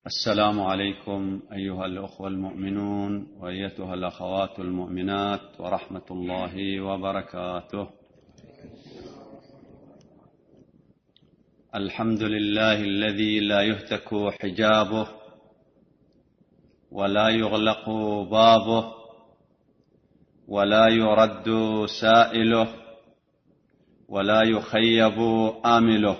السلام عليكم أيها الأخوة المؤمنون وأيتها الأخوات المؤمنات ورحمة الله وبركاته. الحمد لله الذي لا يهتك حجابه ولا يغلق بابه ولا يرد سائله ولا يخيب آمله.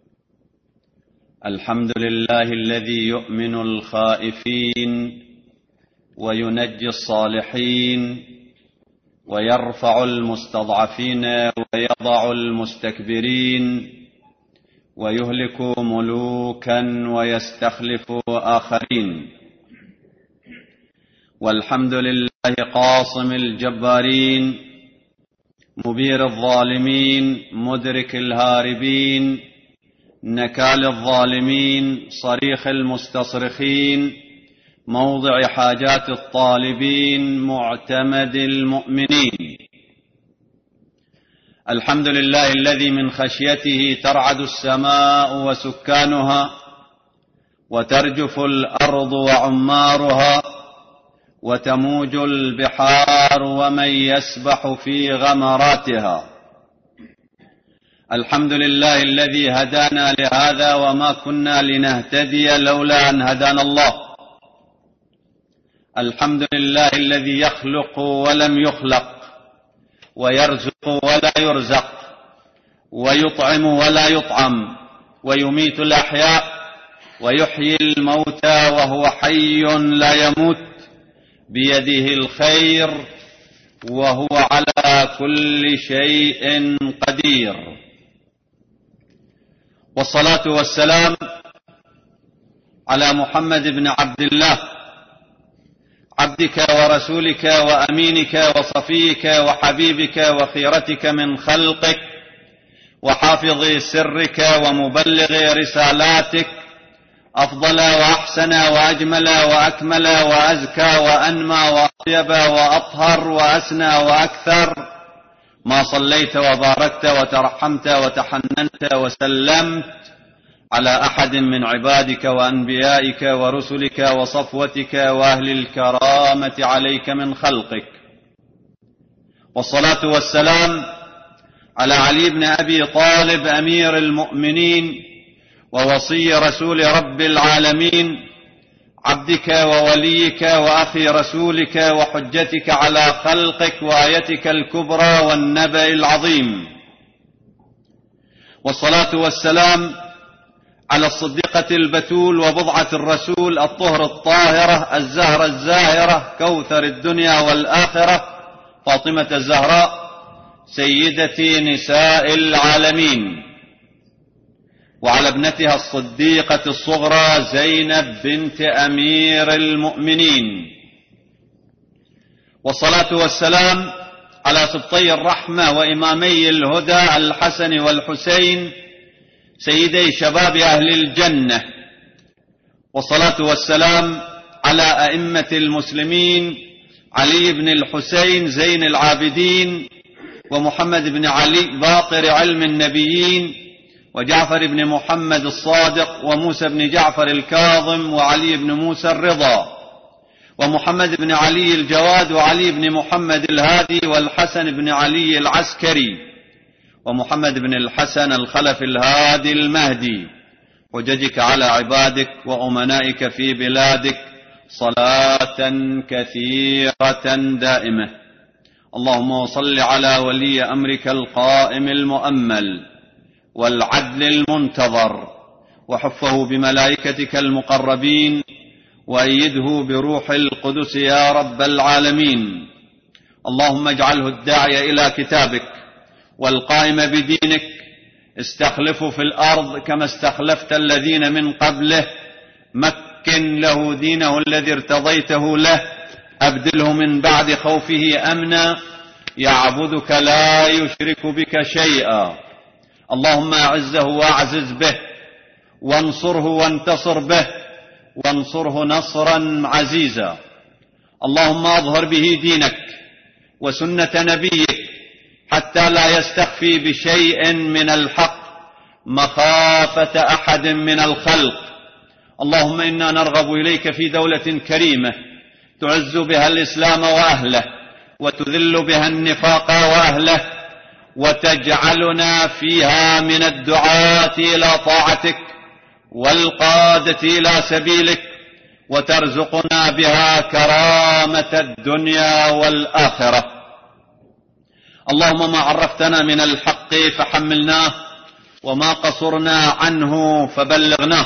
الحمد لله الذي يؤمن الخائفين وينجي الصالحين ويرفع المستضعفين ويضع المستكبرين ويهلك ملوكا ويستخلف آخرين. والحمد لله قاصم الجبارين مبير الظالمين مدرك الهاربين نكال الظالمين صريخ المستصرخين موضع حاجات الطالبين معتمد المؤمنين. الحمد لله الذي من خشيته ترعد السماء وسكانها وترجف الأرض وعمارها وتموج البحار ومن يسبح في غمراتها. الحمد لله الذي هدانا لهذا وما كنا لنهتدي لولا أن هدانا الله. الحمد لله الذي يخلق ولم يخلق ويرزق ولا يرزق ويطعم ولا يطعم ويميت الأحياء ويحيي الموتى وهو حي لا يموت بيده الخير وهو على كل شيء قدير. والصلاة والسلام على محمد بن عبد الله عبدك ورسولك وأمينك وصفيك وحبيبك وخيرتك من خلقك وحافظ سرك ومبلغ رسالاتك أفضل وأحسن وأجمل وأكمل وأزكى وأنمى وأطيب وأطهر وأسنى وأكثر ما صليت وباركت وترحمت وتحننت وسلمت على أحد من عبادك وأنبيائك ورسلك وصفوتك وأهل الكرامة عليك من خلقك. والصلاة والسلام على علي بن أبي طالب أمير المؤمنين ووصي رسول رب العالمين عبدك ووليك وأخي رسولك وحجتك على خلقك وآيتك الكبرى والنبأ العظيم. والصلاة والسلام على الصديقة البتول وبضعة الرسول الطهر الطاهرة الزهرة الزاهرة كوثر الدنيا والآخرة فاطمة الزهراء سيدة نساء العالمين، وعلى ابنتها الصديقة الصغرى زينب بنت أمير المؤمنين. والصلاة والسلام على سبطي الرحمة وإمامي الهدى الحسن والحسين سيدي شباب أهل الجنة. والصلاة والسلام على أئمة المسلمين علي بن الحسين زين العابدين ومحمد بن علي باقر علم النبيين وجعفر بن محمد الصادق وموسى بن جعفر الكاظم وعلي بن موسى الرضا ومحمد بن علي الجواد وعلي بن محمد الهادي والحسن بن علي العسكري ومحمد بن الحسن الخلف الهادي المهدي حججك على عبادك وأمنائك في بلادك صلاة كثيرة دائمة. اللهم صل على ولي أمرك القائم المؤمل والعدل المنتظر وحفه بملائكتك المقربين وأيده بروح القدس يا رب العالمين. اللهم اجعله الداعي إلى كتابك والقائم بدينك استخلفه في الأرض كما استخلفت الذين من قبله. مكن له دينه الذي ارتضيته له أبدله من بعد خوفه أمنا يعبدك لا يشرك بك شيئا. اللهم أعزه وأعزز به وانصره وانتصر به وانصره نصرا عزيزا. اللهم أظهر به دينك وسنة نبيك حتى لا يستخفي بشيء من الحق مخافة أحد من الخلق. اللهم إنا نرغب إليك في دولة كريمة تعز بها الإسلام وأهله وتذل بها النفاق وأهله، وتجعلنا فيها من الدعاة إلى طاعتك والقادة إلى سبيلك، وترزقنا بها كرامة الدنيا والآخرة. اللهم ما عرفتنا من الحق فحملناه، وما قصرنا عنه فبلغناه.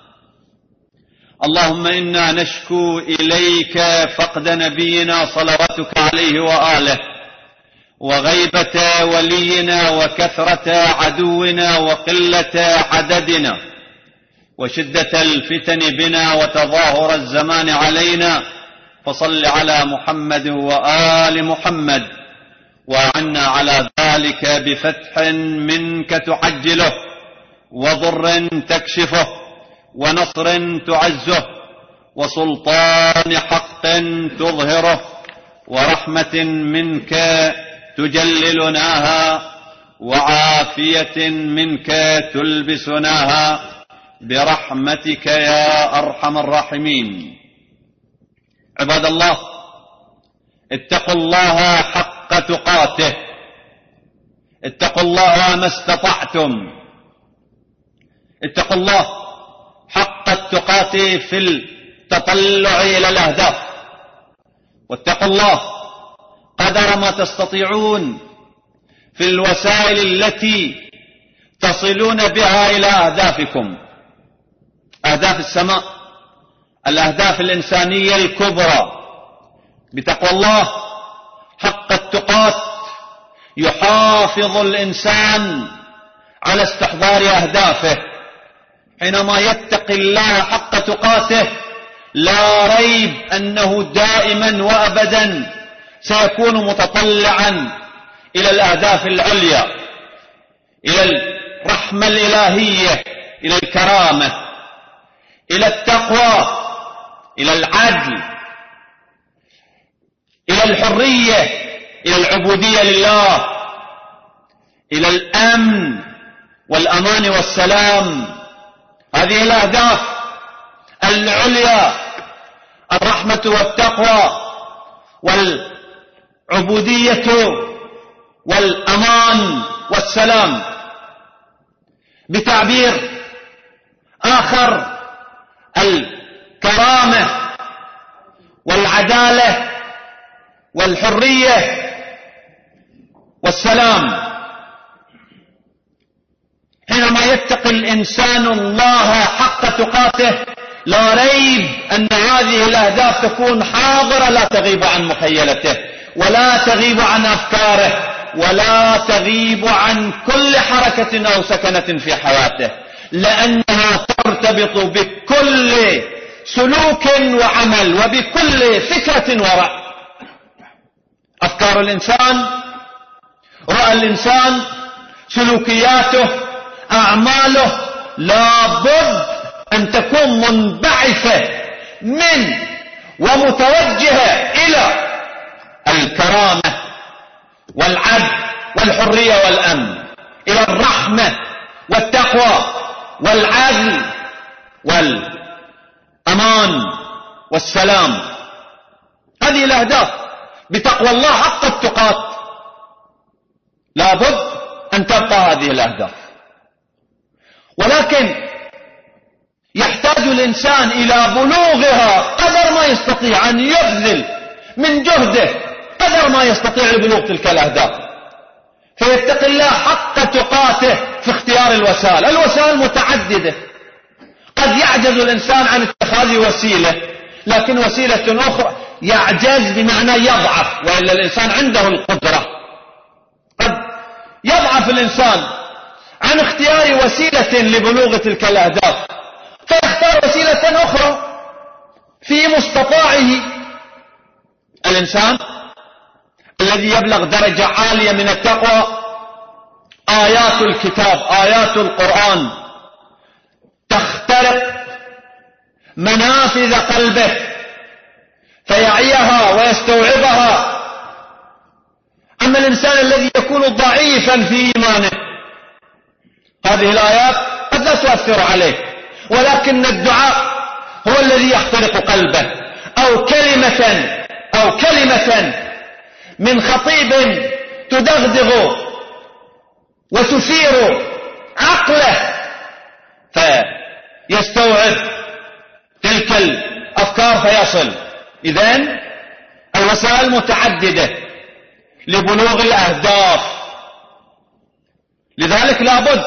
اللهم إنا نشكو إليك فقد نبينا صلواتك عليه وآله، وغيبة ولينا، وكثرة عدونا، وقلة عددنا، وشدة الفتن بنا، وتظاهر الزمان علينا. فصل على محمد وآل محمد، وأعنا على ذلك بفتح منك تعجله، وضر تكشفه، ونصر تعزه، وسلطان حق تظهره، ورحمة منك تجللناها، وعافية منك تلبسناها، برحمتك يا أرحم الراحمين. عباد الله، اتقوا الله حق تقاته، اتقوا الله ما استطعتم، اتقوا الله حق التقاة في التطلع إلى الأهداف، واتقوا الله قدر ما تستطيعون في الوسائل التي تصلون بها إلى أهدافكم، أهداف السماء، الأهداف الإنسانية الكبرى. بتقوى الله حق التقاة يحافظ الإنسان على استحضار أهدافه. حينما يتقي الله حق تقاته لا ريب أنه دائما وأبدا سيكون متطلعا إلى الأهداف العليا، إلى الرحمة الإلهية، إلى الكرامة، إلى التقوى، إلى العدل، إلى الحرية، إلى العبودية لله، إلى الأمن والأمان والسلام. هذه الأهداف العليا، الرحمة والتقوى والعبودية والأمان والسلام. بتعبير آخر، الكرامة والعدالة والحرية والسلام. حينما يتقي الإنسان الله حق تقاته لا ريب أن هذه الأهداف تكون حاضرة، لا تغيب عن مخيلته، ولا تغيب عن أفكاره، ولا تغيب عن كل حركة أو سكنة في حياته، لأنها ترتبط بكل سلوك وعمل، وبكل فكرة ورأي. أفكار الإنسان، رأى الإنسان، سلوكياته، أعماله لابد أن تكون منبعثة من ومتوجهة إلى الكرامة والعدل والحرية والأمن، إلى الرحمة والتقوى والعدل والأمان والسلام. هذه الأهداف. بتقوى الله حق التقاة لابد أن تبقى هذه الأهداف، ولكن يحتاج الإنسان إلى بلوغها قدر ما يستطيع، أن يبذل من جهده قدر ما يستطيع لبلوغ تلك الأهداف، فيتقي الله حق تقاته في اختيار الوسائل. الوسائل متعددة، قد يعجز الإنسان عن اتخاذ وسيلة، لكن وسيلة أخرى يعجز بمعنى يضعف، وإلا الإنسان عنده القدرة. قد يضعف الإنسان عن اختيار وسيلة لبلوغ تلك الأهداف، فيختار وسيلة أخرى في مستطاعه. الإنسان الذي يبلغ درجة عالية من التقوى، آيات الكتاب، آيات القرآن تخترق منافذ قلبه فيعيها ويستوعبها. أما الإنسان الذي يكون ضعيفا في إيمانه، هذه الآيات قد لا تؤثر عليه، ولكن الدعاء هو الذي يخترق قلبه، أو كلمة من خطيب تدغدغ وتثير عقله فيستوعب تلك الأفكار فيصل. إذن الوسائل متعددة لبلوغ الأهداف، لذلك لابد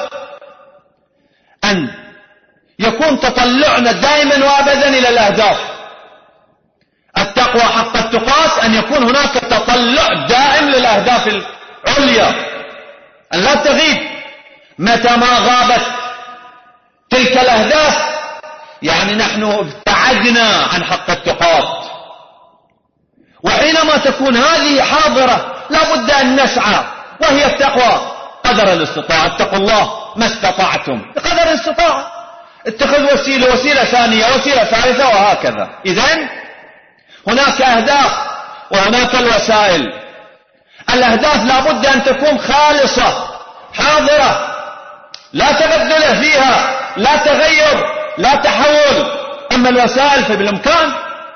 أن يكون تطلعنا دائما وابدا إلى الأهداف. التقوى حق التقاة أن يكون هناك تطلع دائم للأهداف العليا، أن لا تغيب. متى ما غابت تلك الأهداف يعني نحن ابتعدنا عن حق التقاة. وحينما تكون هذه حاضرة لا بد أن نسعى، وهي التقوى قدر الاستطاعة. اتقوا الله ما استطعتم بقدر الاستطاعة. اتخذ وسيلة ثانية، وسيلة ثالثة، وهكذا. إذن هناك أهداف وهناك الوسائل. الأهداف لا بد أن تكون خالصة حاضرة، لا تبدل فيها، لا تغير، لا تحول. أما الوسائل فبالإمكان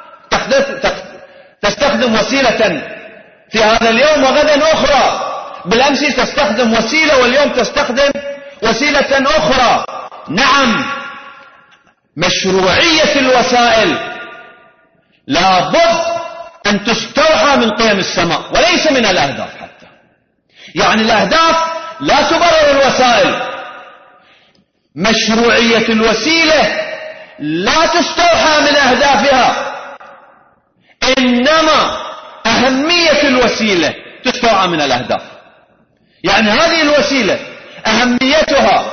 تستخدم وسيلة في هذا اليوم وغدا أخرى. بالأمس تستخدم وسيلة واليوم تستخدم وسيلة أخرى. نعم، مشروعية الوسائل لابد أن تستوحى من قيم السماء وليس من الأهداف حتى. يعني الأهداف لا تبرر الوسائل. مشروعية الوسيلة لا تستوحى من أهدافها، إنما أهمية الوسيلة تستوحى من الأهداف. يعني هذه الوسيلة أهميتها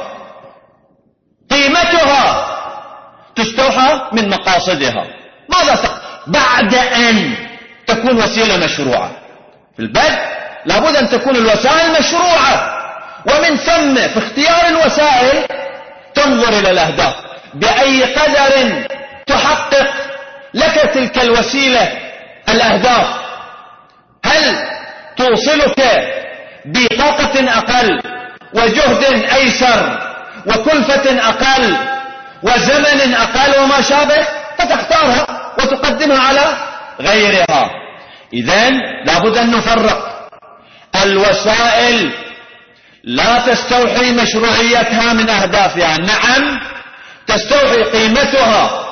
قيمتها تستوحى من مقاصدها. ماذا بعد أن تكون وسيلة مشروعة؟ في البدء لابد أن تكون الوسائل مشروعة، ومن ثم في اختيار الوسائل تنظر إلى الأهداف. بأي قدر تحقق لك تلك الوسيلة الأهداف؟ هل توصلك بطاقة أقل وجهد أيسر وكلفة أقل وزمن أقل وما شابه، فتختارها وتقدمها على غيرها. إذن لابد أن نفرق. الوسائل لا تستوحي مشروعيتها من أهدافها، نعم تستوحي قيمتها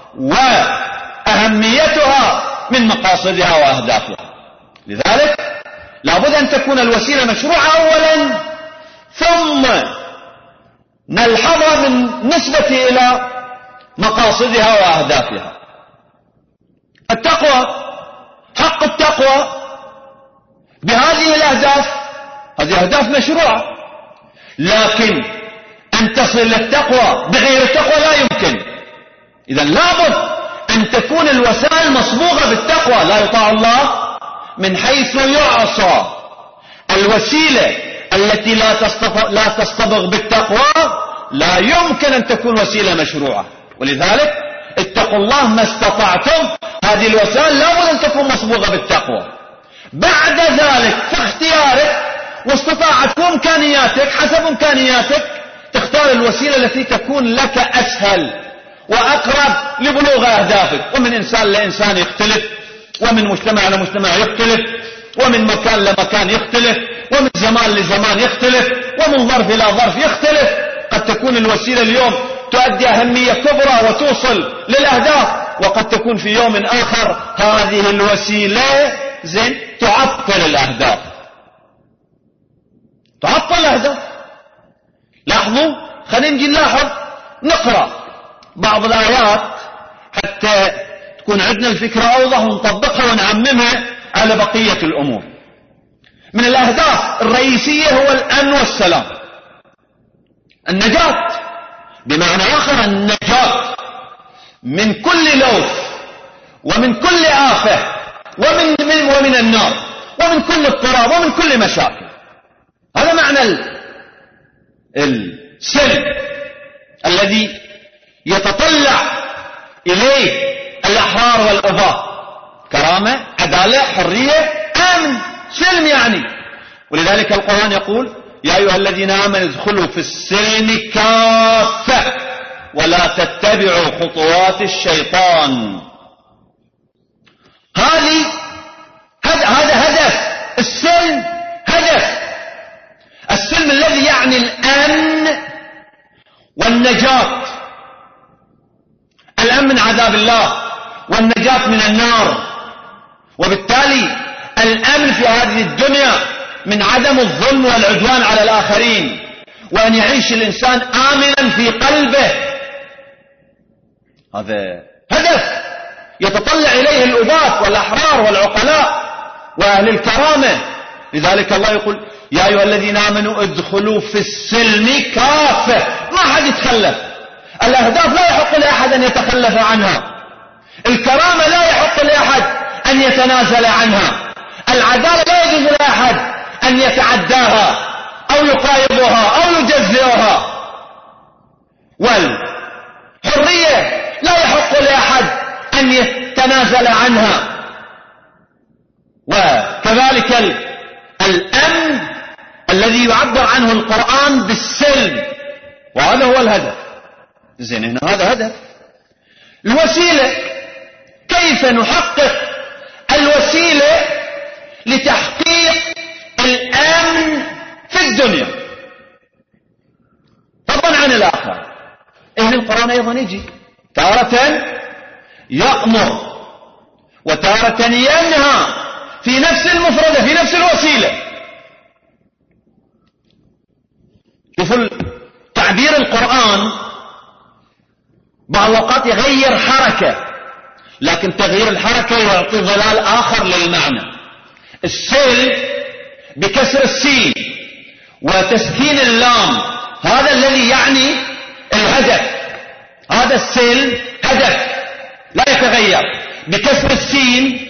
وأهميتها من مقاصدها وأهدافها. لذلك لابد أن تكون الوسيلة مشروعة أولا، ثم نلحظها من نسبة إلى مقاصدها وأهدافها. التقوى، حق التقوى بهذه الأهداف، هذه أهداف مشروعة، لكن أن تصل للتقوى بغير التقوى لا يمكن. إذا لابد أن تكون الوسائل مصبوغة بالتقوى. لا يطاع الله من حيث يعصى. الوسيلة التي لا تصطبغ بالتقوى لا يمكن أن تكون وسيلة مشروعة. ولذلك اتقوا الله ما استطعتم، هذه الوسائل لابد أن تكون مصبوغة بالتقوى. بعد ذلك في اختيارك واستطاعت وإمكانياتك حسب إمكانياتك تختار الوسيلة التي تكون لك أسهل وأقرب لبلوغ أهدافك. ومن إنسان لإنسان يختلف، ومن مجتمع لمجتمع يختلف، ومن مكان لمكان يختلف، ومن زمان لزمان يختلف، ومن ظرف إلى ظرف يختلف. قد تكون الوسيلة اليوم تؤدي أهمية كبرى وتوصل للأهداف، وقد تكون في يوم آخر هذه الوسيلة تعطل الأهداف. تعطل الأهداف. لاحظوا، خلينا نجي نلاحظ، نقرأ بعض الآيات حتى تكون عندنا الفكرة أوضح ونطبقها ونعممها على بقية الأمور. من الأهداف الرئيسية هو الأمن والسلام، النجاة، بمعنى آخر النجاة من كل لوث ومن كل آفة ومن النار ومن كل اضطراب ومن كل مشاكل. هذا معنى السلم الذي يتطلع إليه الأحرار والأباء: كرامة، عدالة، حرية، أمن، سلم يعني. ولذلك القرآن يقول: يا أيها الذين آمنوا ادخلوا في السلم كافة ولا تتبعوا خطوات الشيطان. هذا هدف السلم، هدف السلم الذي يعني الأمن والنجاة، الأمن من عذاب الله والنجاة من النار، وبالتالي الأمن في هذه الدنيا من عدم الظلم والعدوان على الآخرين، وأن يعيش الإنسان آمنا في قلبه. هذا هدف يتطلع إليه الأباة والأحرار والعقلاء وأهل الكرامة. لذلك الله يقول يا أيها الذين آمنوا ادخلوا في السلم كافة. ما حد يتخلف. الأهداف لا يحق لأحد أن يتخلف عنها، الكرامة لا يحق لأحد أن يتنازل عنها، العدالة لا يجوز لأحد أن يتعداها أو يقايضها أو يجزئها، والحرية لا يحق لأحد أن يتنازل عنها، وكذلك الأمن الذي يعبر عنه القرآن بالسلم، وهذا هو الهدف. زين، هنا هذا هدف. الوسيلة، كيف نحقق الوسيلة لتحقيق الأمن في الدنيا فضلا عن الآخر. إن القرآن أيضا يجي تارة يأمر وتارة ينهى في نفس المفردة، في نفس الوسيلة. شوفوا تعبير القرآن بعض الوقت يغير حركة، لكن تغيير الحركة يعطي ظلال آخر للمعنى. السلم بكسر السين وتسكين اللام، هذا الذي يعني الهدف. هذا السلم هدف لا يتغير بكسر السين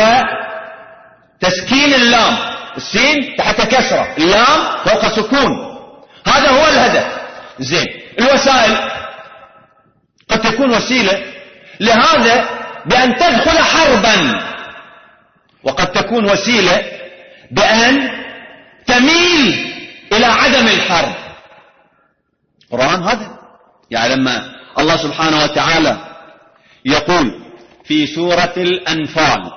وتسكين اللام، السين تحت كسرة، اللام فوق سكون، هذا هو الهدف. زين، الوسائل قد تكون وسيلة لهذا بأن تدخل حربا، وقد تكون وسيلة بأن تميل إلى عدم الحرب. القرآن هذا يعني لما الله سبحانه وتعالى يقول في سورة الأنفال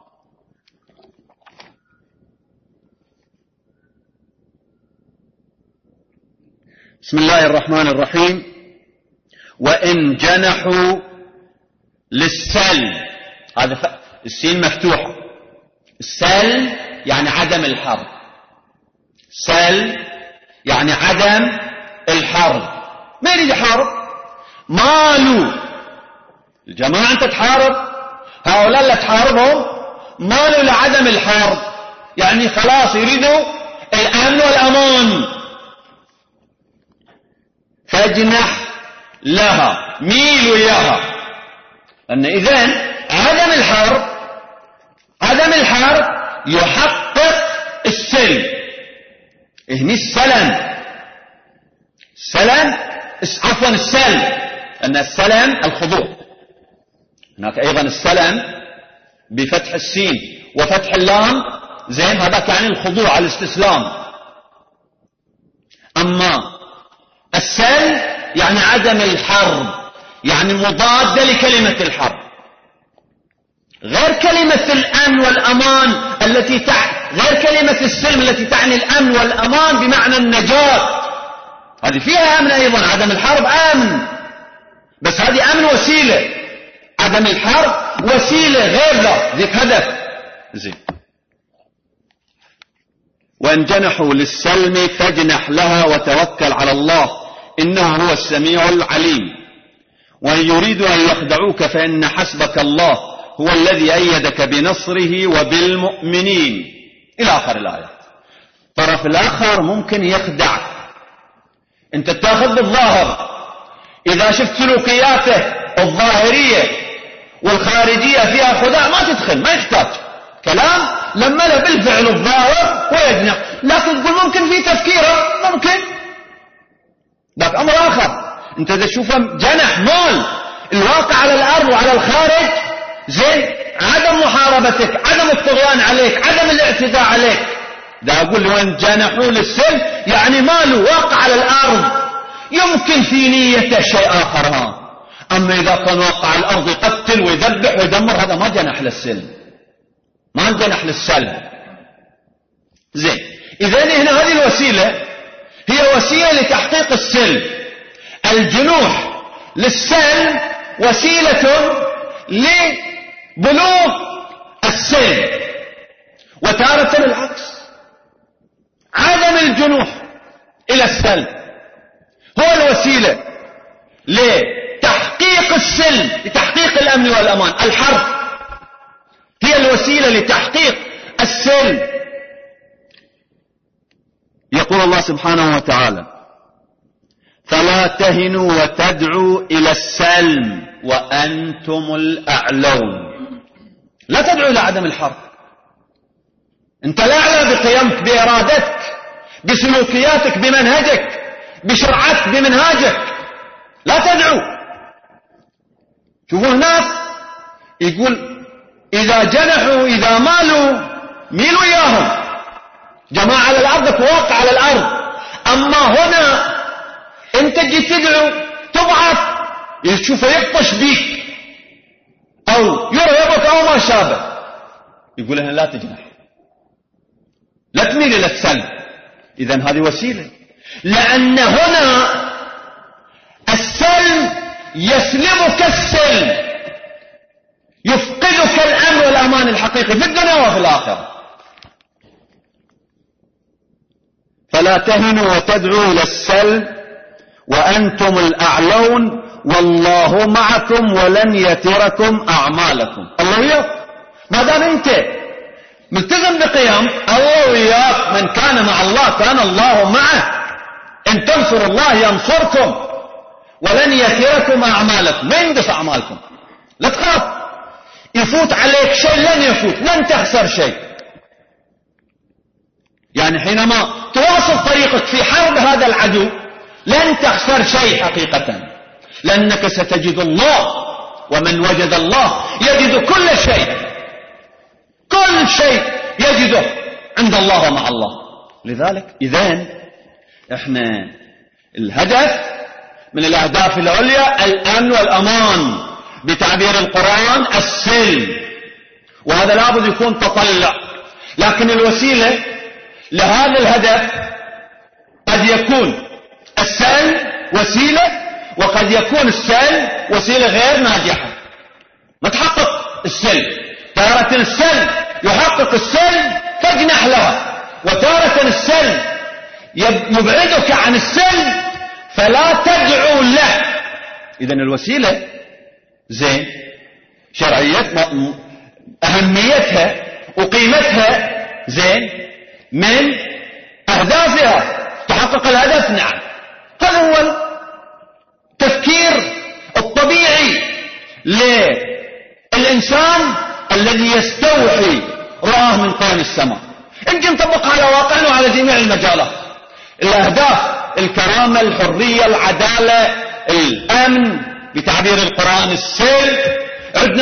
بسم الله الرحمن الرحيم وإن جنحوا للسلم، هذا السين مفتوحة، السلم يعني عدم الحرب، سلم يعني عدم الحرب. ما يريد يحارب، مالوا الجماعة أنت تحارب، هؤلاء اللي تحاربهم مالوا لعدم الحرب، يعني خلاص يريدوا الأمن والأمان. فاجنح لها، ميل وياها، أن إذن عدم الحرب يحقق السلم. هني السلم عفوا السلم، أن السلم الخضوع، هناك أيضا السلم بفتح السين وفتح اللام، زين، هذا يعني الخضوع الاستسلام. أما السلم يعني عدم الحرب، يعني مضادة لكلمة الحرب، غير كلمة الأمن والأمان غير كلمة السلم التي تعني الأمن والأمان بمعنى النجاة، هذه فيها أمن أيضا، عدم الحرب أمن، بس هذه أمن وسيلة، عدم الحرب وسيلة غير ذيك هدف. زين، وإن جنحوا للسلم فاجنح لها وتوكل على الله إنه هو السميع العليم وإن يريدوا أن يخدعوك فإن حسبك الله هو الذي أيدك بنصره وبالمؤمنين إلى آخر الآيات. الطرف الآخر ممكن يخدعك، أنت تأخذ بالظاهر، إذا شفت سلوكياته الظاهرية والخارجية فيها خداع ما تدخل، ما يحتاج كلام، لما له بالفعل الظاهر ويجنح. لكن تقول ممكن في تفكيره، ممكن ذاك أمر آخر. أنت تشوفه جنح مال الواقع على الأرض وعلى الخارج، زين، عدم محاربتك، عدم الطغيان عليك، عدم الاعتداء عليك. ده أقول وإن جنحوا للسلم يعني ماله واقع على الأرض، يمكن في نيته شيء آخر. أما إذا كان واقع على الأرض يقتل ويذبح ويدمر، هذا ما جنح للسلم، ما جنح للسلم. زين، إذن هنا هذه الوسيلة هي وسيلة لتحقيق السلم. الجنوح للسلم وسيلة لبلوغ السلم، وتارة العكس، عدم الجنوح إلى السلم هو الوسيلة لتحقيق السلم، لتحقيق الأمن والأمان. الحرب هي الوسيلة لتحقيق السلم. يقول الله سبحانه وتعالى: فلا تهنوا وتدعوا إلى السلم وأنتم الأعلون. لا تدعو إلى عدم الحرب، أنت الأعلى بقيمك، بإرادتك، بسلوكياتك، بمنهجك، بشرعتك، بمنهاجك. لا تدعو. شوفوا هناك يقول إذا جنحوا إذا مالوا ميلوا إياهم، جماعة على الأرض واقع على الأرض. أما هنا أنت جيت تدعو تبعث يشوفه يبطش بيك أو يرهبك أو ما شابه، يقول هنا لا تجنح، لا تميل إلى السلم. إذن هذه وسيلة، لأن هنا السلم يسلمك السلم، يفقدك الأمن والأمان الحقيقي في الدنيا وفي الآخرة. فلا تهنوا وتدعوا إلى السلم وأنتم الأعلون والله معكم ولن يتركم أعمالكم. الله وياك، ما دام أنت ملتزم بقيام الله وياك، من كان مع الله كان الله معه، إن تنصروا الله ينصركم ولن يتركم أعمالكم. ما ينقص أعمالكم، لا تخاف يفوت عليك شيء، لن يفوت، لن تخسر شيء. يعني حينما تواصل طريقك في حرب هذا العدو لن تخسر شيء حقيقة، لأنك ستجد الله، ومن وجد الله يجد كل شيء، كل شيء يجده عند الله ومع الله. لذلك إذن احنا الهدف من الأهداف العليا الأمن والأمان، بتعبير القرآن السلم، وهذا لابد يكون تطلع. لكن الوسيلة لهذا الهدف قد يكون السلم وسيلة، وقد يكون السلم وسيلة غير ناجحة، ما تحقق السلم. تارة السلم يحقق السلم تجنح لها، وتارة السلم يبعدك عن السلم فلا تدعو له. إذن الوسيلة زين شرعية أهميتها وقيمتها زين من أهدافها، تحقق الهدف. نعم، هذا هو التفكير الطبيعي للإنسان الذي يستوحي رآه من قرن السماء. يمكن نطبقها على واقعنا وعلى جميع المجالات. الأهداف الكرامة، الحرية، العدالة، الأمن، بتعبير القرآن السلم. عندنا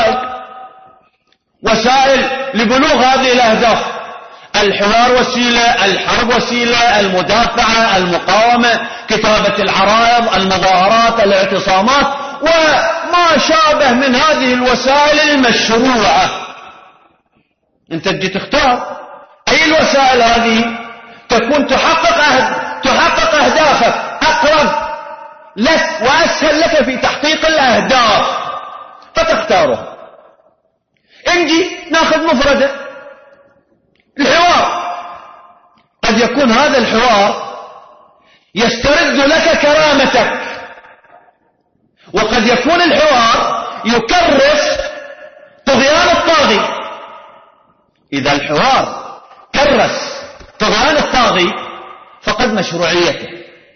وسائل لبلوغ هذه الأهداف. الحوار وسيلة، الحرب وسيلة، المدافعة، المقاومة، كتابة العرائض، المظاهرات، الاعتصامات، وما شابه من هذه الوسائل المشروعة. انت تجي تختار اي الوسائل هذه تكون تحقق اهدافك، اقرب لك واسهل لك في تحقيق الاهداف، فتختارها. نجي ناخذ مفردة الحوار. قد يكون هذا الحوار يسترد لك كرامتك، وقد يكون الحوار يكرس طغيان الطاغي. إذا الحوار كرس طغيان الطاغي فقد مشروعيته.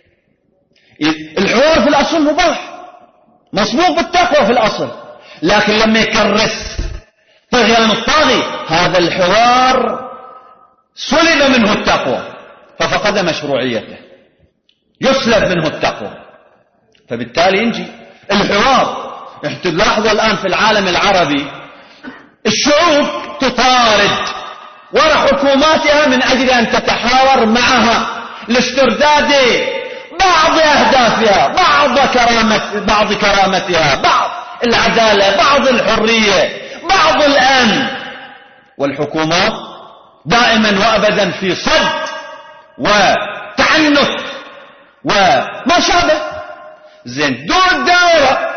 الحوار في الأصل مباح، مسبوق بالتقوى في الأصل، لكن لما يكرس طغيان الطاغي هذا الحوار سلب منه التقوى ففقد مشروعيته، يسلب منه التقوى. فبالتالي ينجي الحوار. تلاحظوا الآن في العالم العربي الشعوب تطارد وراء حكوماتها من أجل أن تتحاور معها لاسترداد بعض أهدافها، بعض كرامتها، بعض العدالة، بعض الحرية، بعض الأمن. والحكومات دائما وأبدا في صد وتعنت وما شابه. زين، دور الدائرة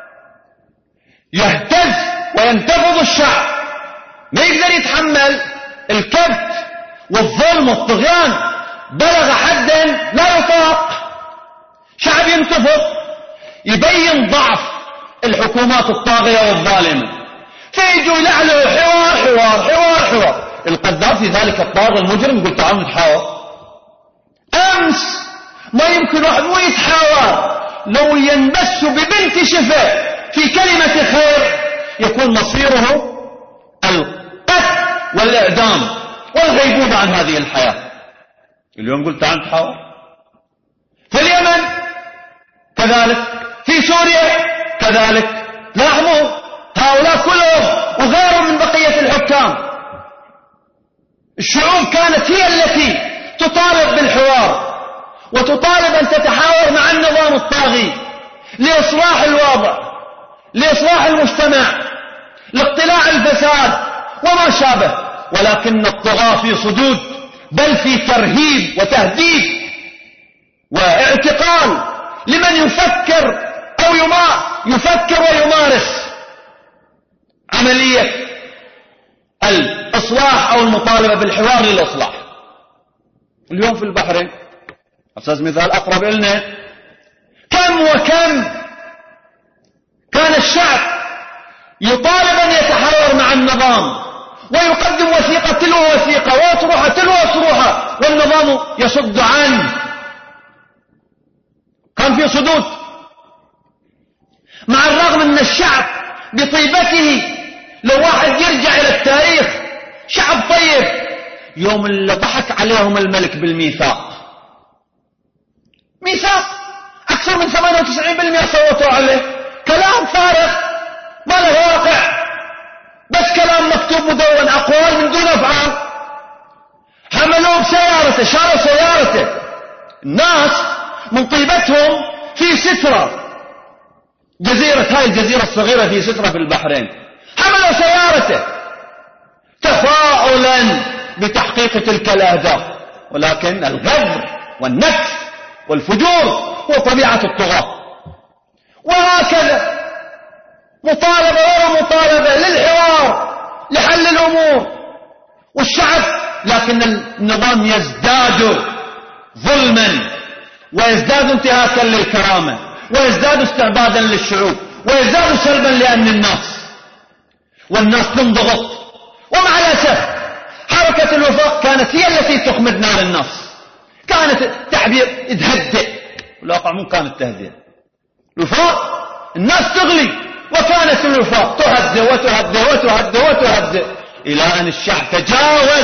يهتز وينتفض الشعب، ما يقدر يتحمل الكبت والظلم والطغيان، بلغ حدا لا يطاق. شعب ينتفض، يبين ضعف الحكومات الطاغية والظالمة، فيجوا يلعلوا حوار. القذافي ذلك الطاغي المجرم يقول تعالوا نتحاور. أمس ما يمكن واحد مو يتحاور، لو ينبس ببنت شفة في كلمة خير يكون مصيره القتل والإعدام والغيبوبة عن هذه الحياة. اليوم قلت تعالوا نتحاور. في اليمن كذلك، في سوريا كذلك. لاحظوا هؤلاء كلهم وغيرهم من بقية الحكام، الشعوب كانت هي التي تطالب بالحوار وتطالب أن تتحاور مع النظام الطاغي لإصلاح الوضع، لإصلاح المجتمع، لاقتلاع الفساد وما شابه. ولكن الطغاة في صدود، بل في ترهيب وتهديد واعتقال لمن يفكر ويمارس عملية الإصلاح أو المطالبة بالحوار للإصلاح. اليوم في البحرين أساس مثال أقرب إلنا، كم وكم كان الشعب يطالب أن يتحاور مع النظام ويقدم وثيقة تلو وثيقة وأطروحة تلو أطروحة، والنظام يصد عنه. كان في صدود، مع الرغم أن الشعب بطيبته، لو واحد يرجع إلى التاريخ شعب طيب، يوم اللي ضحك عليهم الملك بالميثاق، ميثاق أكثر من 98% صوتوا عليه، كلام فارغ ما له واقع، بس كلام مكتوب مدون، أقوال من دون أفعال. حملوه بسيارته، شالوا سيارته، الناس من طيبتهم في سترة، هاي الجزيرة الصغيرة في سترة في البحرين، حملوا سيارته تفاؤلا بتحقيق تلك الأهداف. ولكن الغدر والنكس والفجور هو طبيعة الطغاة. وهكذا مطالبة ورا مطالبة للحوار لحل الأمور والشعب، لكن النظام يزداد ظلما ويزداد انتهاكا للكرامة ويزداد استعبادا للشعوب ويزداد سلبا لأمن الناس، والناس تنضغط. ومع الأسف حركة الوفاق كانت هي التي تخمد نار الناس، كانت تعبير تهدئ، والواقع مو كانت تهدئ. الوفاق الناس تغلي، وكانت الوفاق تهدئ وتهدئ وتهدئ وتهدئ إلى أن الشعب تجاوز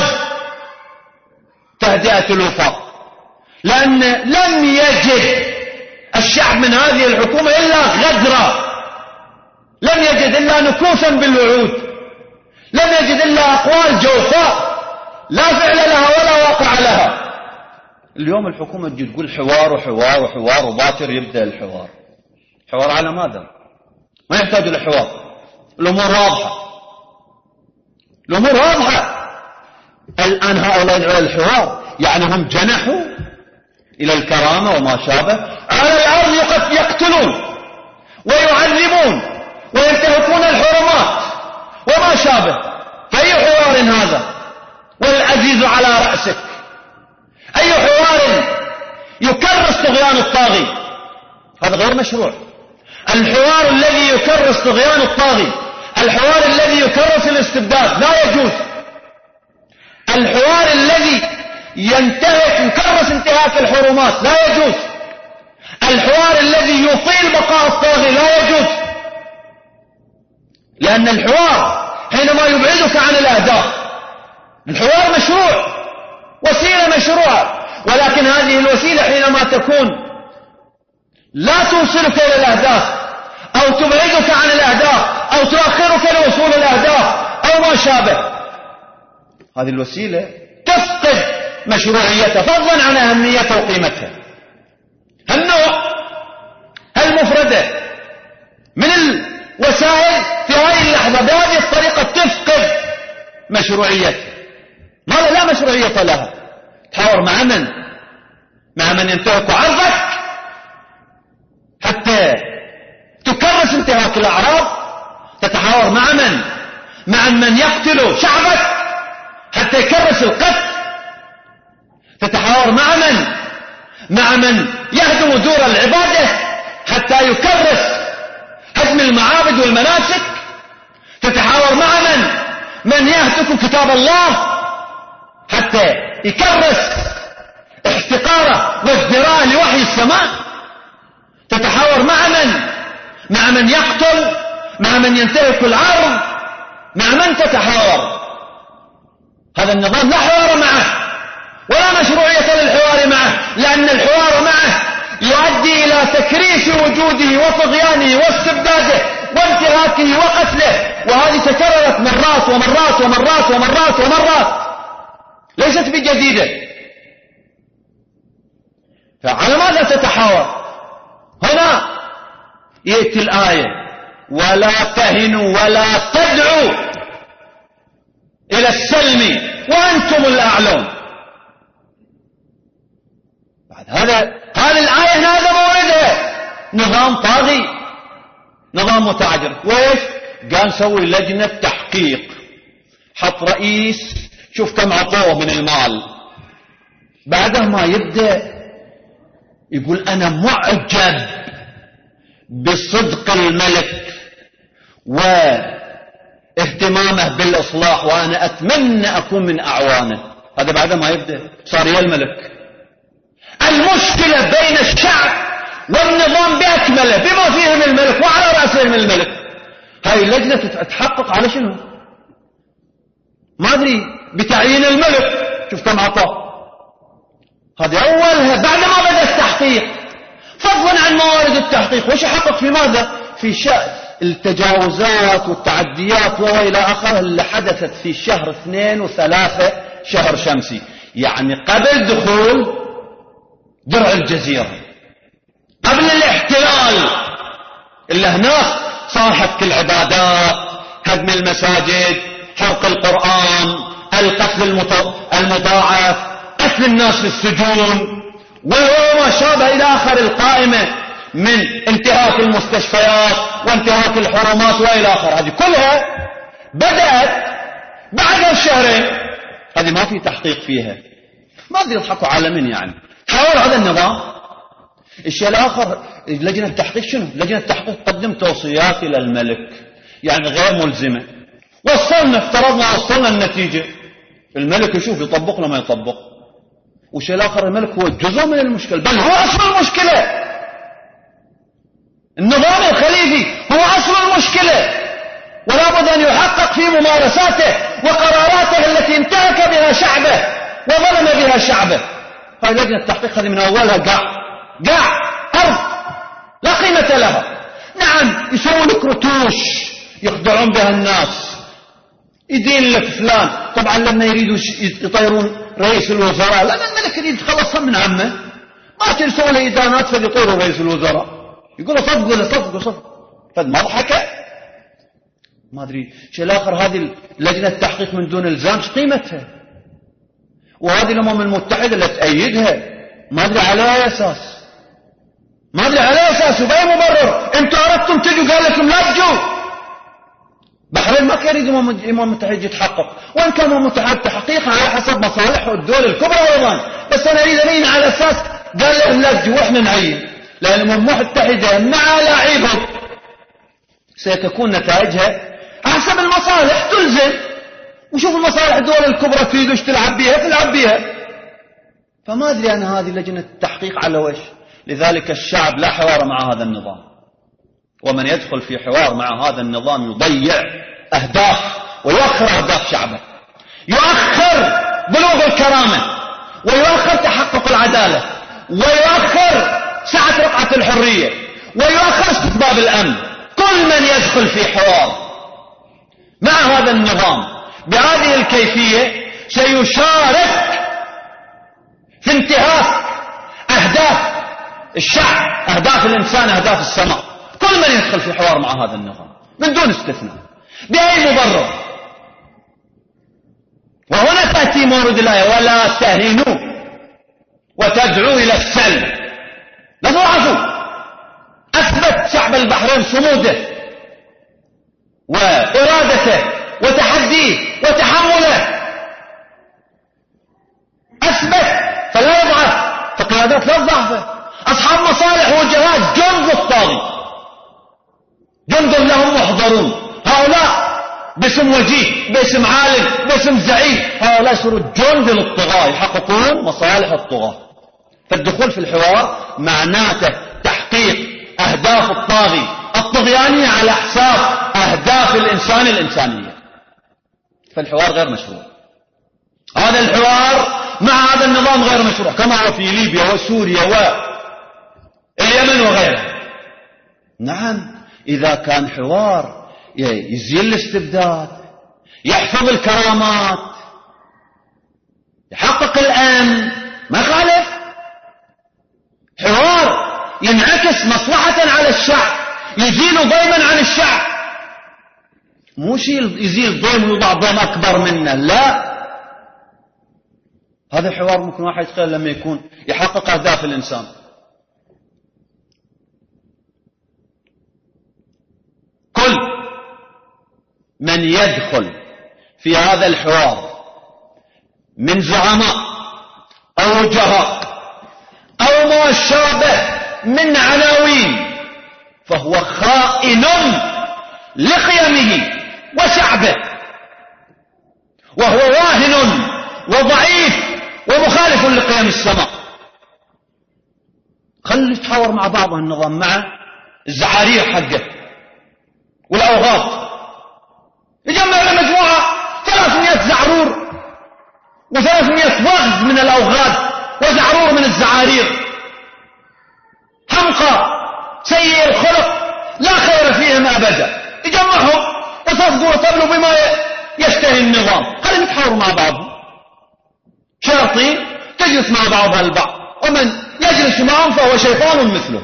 تهدئة الوفاق، لأن لم يجد الشعب من هذه الحكومة إلا غدرا، لم يجد إلا نكوسا بالوعود، لم يجد إلا أقوال جوفاء لا فعل لها ولا واقع لها. اليوم الحكومة تجي تقول حوار وحوار وحوار، وباكر يبدأ الحوار. حوار على ماذا؟ ما يحتاج الحوار، الأمور واضحة، الأمور واضحة. الآن هؤلاء يدعون الحوار، يعني هم جنحوا إلى الكرامة وما شابه، على الأرض يقتلون ويعذبون وينتهكون الحرمات وما شابه. فأي حوار هذا والعزيز على رأسك؟ أي حوار يكرس طغيان الطاغي؟ هذا غير مشروع. الحوار الذي يكرس طغيان الطاغي، الحوار الذي يكرس الاستبداد لا يجوز. الحوار الذي يكرس انتهاك الحرمات لا يجوز. الحوار الذي يطيل بقاء الطاغي لا يجوز، لأن الحوار حينما يبعدك عن الأهداف، الحوار مشروع، وسيلة مشروعة، ولكن هذه الوسيلة حينما تكون لا توصلك إلى الأهداف أو تبعدك عن الأهداف أو تؤخرك لوصول الأهداف أو ما شابه، هذه الوسيلة تفقد مشروعيتها فضلا عن أهميتها وقيمتها. هالنوع هالمفردة من الوسائل في هذه اللحظة بهذه الطريقة تفقد مشروعيتها. لا مشروعية لها. تحاور مع من؟ مع من ينتهك عرضك حتى تكرس انتهاك الأعراض. تتحاور مع من؟ مع من يقتل شعبك حتى يكرس القتل. تتحاور مع من؟ مع من يهدم دور العبادة حتى يكرس هدم المعابد والمناسك. تتحاور مع من يهتك كتاب الله حتى يكرس احتقاره وازدراءه لوحي السماء. تتحاور مع من يقتل، مع من ينتهك العرض، مع من تتحاور؟ هذا النظام لا حوار معه ولا مشروعية للحوار معه، لأن الحوار معه يؤدي إلى تكريس وجوده وطغيانه واستبداده وانتهاكه وقتله، وهذه تكررت مرات ومرات ومرات ومرات ومرات، ليست بجديدة. فعلى ماذا تتحاور؟ هنا يأتي الآية: ولا تهنوا ولا تدعوا إلى السلم وأنتم الأعلون. بعد هذه الآية هذا موردها نظام طاغي، نظام متعجر. وإيش قال؟ سوي لجنة تحقيق، حط رئيس، شوف كم عطوه من المال. بعده ما يبدأ يقول أنا معجب بصدق الملك واهتمامه بالإصلاح وأنا أتمنى أكون من أعوانه. هذا بعد ما يبدأ صار يا الملك. المشكلة بين الشعب والنظام بأكمله بما فيهم الملك وعلى رأسهم الملك. هاي اللجنة تتحقق على شنو؟ ما أدري، بتعيين الملك. شوف كم عطاه. هذه أولها بعد ما بدأ التحقيق. فضلا عن موارد التحقيق، وش يحقق في ماذا؟ في شأن التجاوزات والتعديات وإلى آخره اللي حدثت في شهر 2 و3 شهر شمسي، يعني قبل دخول درع الجزيرة، قبل الاحتلال اللي هناك صار حك العبادات، هدم المساجد، حرق القرآن، القتل المضاعف، قتل الناس في السجون وما شابه إلى آخر القائمة من انتهاك المستشفيات وانتهاك الحرمات وإلى آخر. هذه كلها بدأت بعد الشهرين. هذه ما في تحقيق فيها. ما أدري يضحكوا على من يعني. حاول هذا النظام. الشيء الآخر لجنة التحقيق شنو؟ لجنة التحقيق تقدم توصيات إلى الملك، يعني غير ملزمة. افترضنا وصلنا النتيجة، الملك يشوف يطبق ولا ما يطبق. والشيء الآخر الملك هو جزء من المشكلة، بل هو أصل المشكلة. النظام الخليفي هو أصل المشكلة، ولا بد أن يحقق في ممارساته وقراراته التي انتهك بها شعبه وظلم بها شعبه. هاي لجنة التحقيق هذه من أولها قاع أرض لا قيمة لها. نعم يسوون لك رتوش يخدعون بها الناس، يدين لك فلان. طبعا لما يريدوا يطيرون رئيس الوزراء، لأن الملك يريد يتخلص من عمه، ما ترسوا له إدانات فليطيروا رئيس الوزراء، يقولوا صدقوا فد مضحكة. ما أدري شيء الآخر. هذه لجنة التحقيق من دون إلزام ايش قيمتها؟ وهذه الأمم المتحدة اللي تأيدها ما أدري على أي أساس، ما أدري على أي أساس وبأي مبرر. أنتوا أردتم تجوا قال لكم لا تجوا. بحرين ما كان يريد الأمم المتحدة يتحقق، وإن كان الأمم المتحدة تحقيقها على حسب مصالح الدول الكبرى أيضا، بس أنا أريد أبين على أساس قال لهم لا تجوا وإحنا نعين، لأن الأمم المتحدة مع لاعبهم ستكون نتائجها حسب المصالح تلزم. وشوف المصالح الدول الكبرى تريد وش تلعب بيها. فما أدري أنا هذه لجنة التحقيق على وش. لذلك الشعب لا حوار مع هذا النظام، ومن يدخل في حوار مع هذا النظام يضيع أهداف ويؤخر أهداف شعبه، يؤخر بلوغ الكرامة، ويؤخر تحقق العدالة، ويؤخر سعة رقعة الحرية، ويؤخر استتباب الأمن. كل من يدخل في حوار مع هذا النظام بهذه الكيفية سيشارك في انتهاك أهداف الشعب، أهداف الإنسان، أهداف السماء. كل من يدخل في حوار مع هذا النظام من دون استثناء بأي مبرر. وهنا تأتي مورد الآية: ولا تهنوا وتدعوا إلى السلم. لا تضعفوا. أثبت شعب البحرين صموده وإرادته وتحديه وتحمله، أثبت فلا يضعف. فقيادات لا تضعفه. أصحاب مصالح وجهات جند الطاغي، جند لهم محضرون. هؤلاء باسم وجيه، باسم عالم، باسم زعيم، هؤلاء يصيروا جند للطغاة، يحققون مصالح الطغاة. فالدخول في الحوار معناته تحقيق أهداف الطاغي الطغيانية على حساب أهداف الإنسان الإنسانية. فالحوار غير مشروع. هذا الحوار مع هذا النظام غير مشروع، كما هو في ليبيا وسوريا واليمن وغيرها. نعم، إذا كان حوار يزيل الاستبداد، يحفظ الكرامات، يحقق الأمن، ما خالف. حوار ينعكس مصلحة على الشعب، يزيل ضيما عن الشعب، مو شيء يزيل ضيم ويضع ضيم أكبر منه. لا، هذا الحوار ممكن واحد يتخيل لما يكون يحقق أهداف الإنسان. كل من يدخل في هذا الحوار من زعماء أو وجهاء أو ما شابه من عناوين فهو خائن لقيمه وشعبه، وهو واهن وضعيف ومخالف لقيم السماء. خلي يتحاور مع بعض النظام، مع الزعارير حقه والأوغاد، يجمع له مجموعة 300 زعرور و300 وغز من الأوغاد وزعرور من الزعارير، حمقى سيء الخلق لا خير فيهم أبدا. يجمعهم وتصدوا وتبلوا بما يشتهي النظام. خلينا نتحاوروا مع بعض، شياطين تجلس مع بعضها البعض، ومن يجلس معهم فهو شيطان مثله.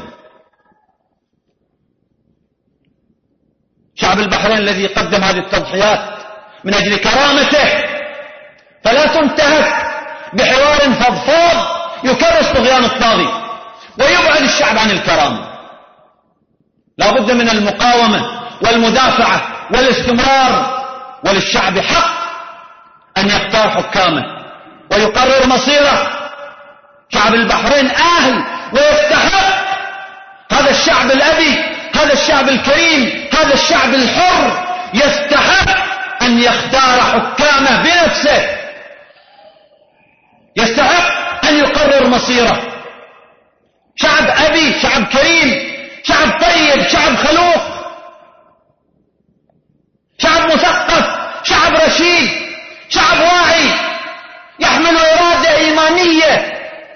شعب البحرين الذي قدم هذه التضحيات من أجل كرامته فلا تنتهك بحوار فضفاض يكرس طغيان الطاغي ويبعد الشعب عن الكرامة. لا بد من المقاومة والمدافعة والاستمرار، وللشعب حق أن يختار حكامه ويقرر مصيره. شعب البحرين أهل ويستحق، هذا الشعب الأبي، هذا الشعب الكريم، هذا الشعب الحر يستحق أن يختار حكامه بنفسه، يستحق أن يقرر مصيره. شعب أبي، شعب كريم، شعب طيب، شعب خلوق، شعب مثقف، شعب رشيد، شعب واعي، يحمل إرادة إيمانية،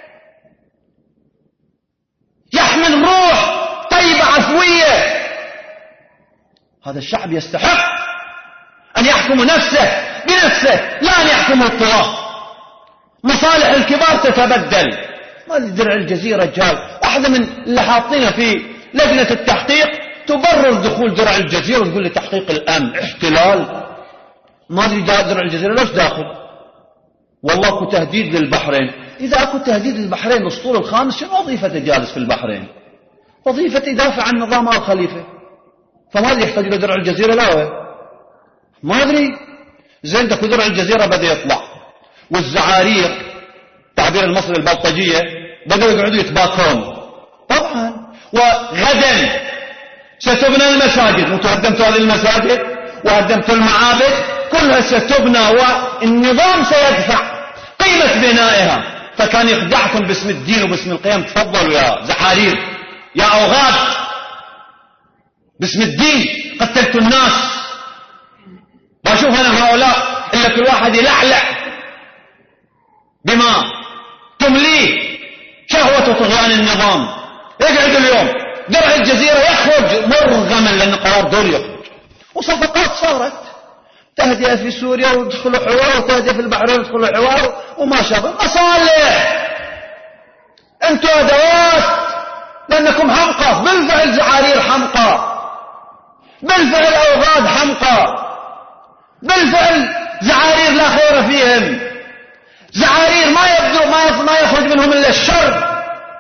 يحمل روح طيبة عفوية. هذا الشعب يستحق أن يحكم نفسه بنفسه، لا أن يحكمه الطغاة. مصالح الكبار تتبدل. ما درع الجزيرة جاي واحدة من اللي حاطينها في لجنة التحقيق تبرر دخول درع الجزيرة وتقول لي تحقيق الأمن احتلال. ما أدري درع الجزيرة ليش داخل؟ والله أكو تهديد للبحرين. إذا أكو تهديد للبحرين الأسطول الخامس شنو وظيفته جالس في البحرين؟ وظيفته يدافع عن نظام آل خليفة، فما أدري يحتاج إلى درع الجزيرة لا ما أدري. زين دكو درع الجزيرة بدأ يطلع، والزعارير تعبير المصري البلطجية بدأوا يقعدوا يتباكون. طبعا وغدا ستبنى المساجد، وانتم هدمتوا هذه المساجد وهدمتوا المعابد، كلها ستبنى والنظام سيدفع قيمة بنائها. فكان يخدعكم باسم الدين وباسم القيم. تفضلوا يا زعارير يا أوغاد، باسم الدين قتلتوا الناس. واشوف أنا هؤلاء إلا كل واحد يلعلع بما تمليه شهوة طغيان النظام. يقعد اليوم درع الجزيرة يخرج مرغما لأن قرار دول يخرج، وصفقات صارت تهدئة في سوريا ويدخلوا حوار، وتهدئة في البحرين ويدخلوا حوار وما شابه. مصالح، انتوا أدوات لأنكم حمقى. بالفعل زعارير حمقى، بالفعل أوغاد حمقى، بالفعل زعارير لا خير فيهم، زعارير ما يخرج منهم إلا الشر.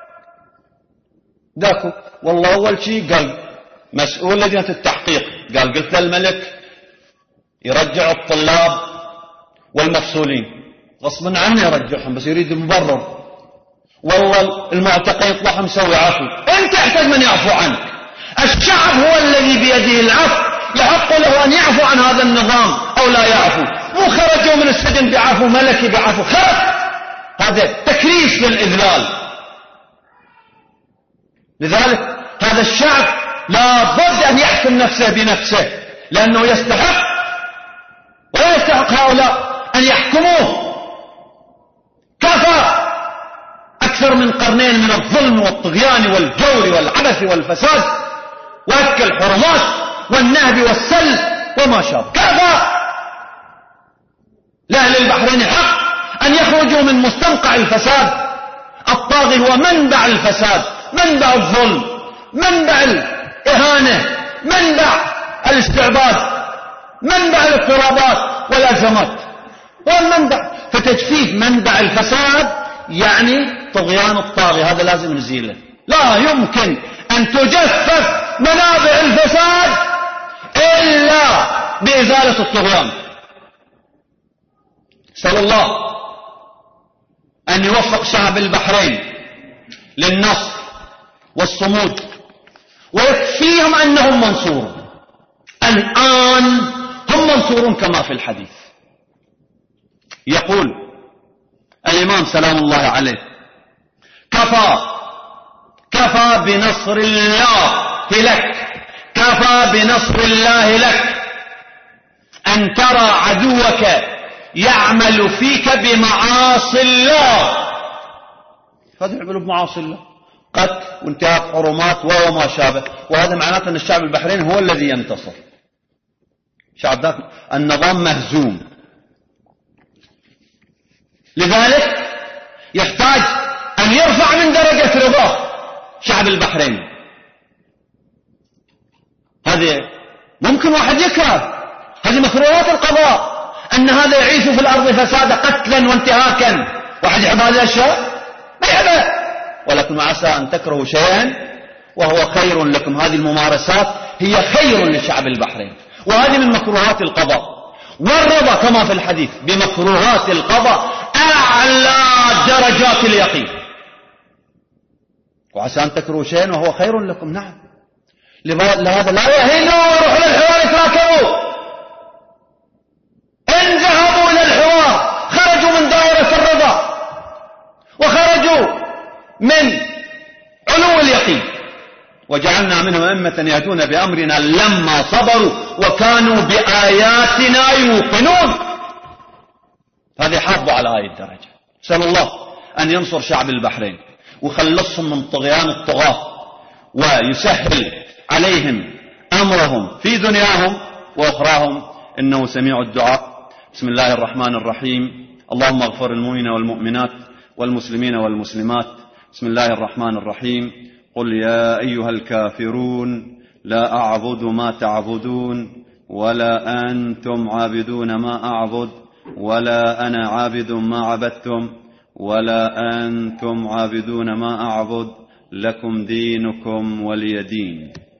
ذاكو والله أول شيء قال مسؤول لجنة التحقيق، قلت للملك يرجع الطلاب والمفصولين، غصبا عنه يرجعهم بس يريد مبرر. والله المعتقل يطلع مسوي عفو، انت تحتاج من يعفو عنك. الشعب هو الذي بيده العفو، يحق له ان يعفو عن هذا النظام او لا يعفو. مو خرجوا من السجن بعفو ملكي بعفو، خرج، هذا تكريس للإذلال. لذلك هذا الشعب لا بد ان يحكم نفسه بنفسه، لانه يستحق ولا يستحق هؤلاء ان يحكموه. كفى أكثر من قرنين من الظلم والطغيان والجور والعبث والفساد وأكل الحرمات والنهب والسلب وما شابه. كفى. لأهل البحرين حق أن يخرجوا من مستنقع الفساد. الطاغي هو منبع الفساد، منبع الظلم، منبع الإهانة، منبع الاستعباد، منبع الاضطرابات والأزمات، هو المنبع. فتجفيف منبع الفساد يعني طغيان الطاغي، هذا لازم نزيله. لا يمكن أن تجفف منابع الفساد إلا بإزالة الطغيان. أسأل الله أن يوفق شعب البحرين للنصر والصمود ويكفيهم أنهم منصورون. الآن هم منصورون كما في الحديث. يقول الإمام سلام الله عليه: كفى بنصر الله لك، كفى بنصر الله لك أن ترى عدوك يعمل فيك بمعاصي الله. هذا يعمل بمعاصي الله، قتل وانتهاك حرمات وما شابه. وهذا معناته أن الشعب البحريني هو الذي ينتصر. شعب ذاك النظام مهزوم. لذلك يحتاج أن يرفع من درجة رضاه شعب البحرين. هذه ممكن واحد يكره، هذه مكروهات القضاء، أن هذا يعيش في الأرض فسادا قتلا وانتهاكا. واحد يحب هذه الأشياء؟ ما يحبها. ولكن عسى أن تكرهوا شيئا وهو خير لكم. هذه الممارسات هي خير لشعب البحرين، وهذه من مكروهات القضاء. والرضا كما في الحديث بمكروهات القضاء أعلى درجات اليقين. وعسى أن تكرهوا شيئا وهو خير لكم. نعم، لهذا لا يهينوا وروحوا للحوار يتراكبوا. إن ذهبوا إلى الحوار خرجوا من دائرة الرضا وخرجوا من علو اليقين. وجعلنا منهم أئمة يهدون بأمرنا لما صبروا وكانوا بآياتنا يوقنون. هذه حافظوا على هذه الدرجة. نسأل الله أن ينصر شعب البحرين ويخلصهم من طغيان الطغاة ويسهل عليهم أمرهم في دنياهم وأخراهم، إنه سميع الدعاء. بسم الله الرحمن الرحيم. اللهم اغفر المؤمنين والمؤمنات والمسلمين والمسلمات. بسم الله الرحمن الرحيم. قل يا أيها الكافرون لا أعبد ما تعبدون ولا أنتم عابدون ما أعبد ولا أنا عابد ما عبدتم ولا أنتم عابدون ما أعبد لكم دينكم ولي دين.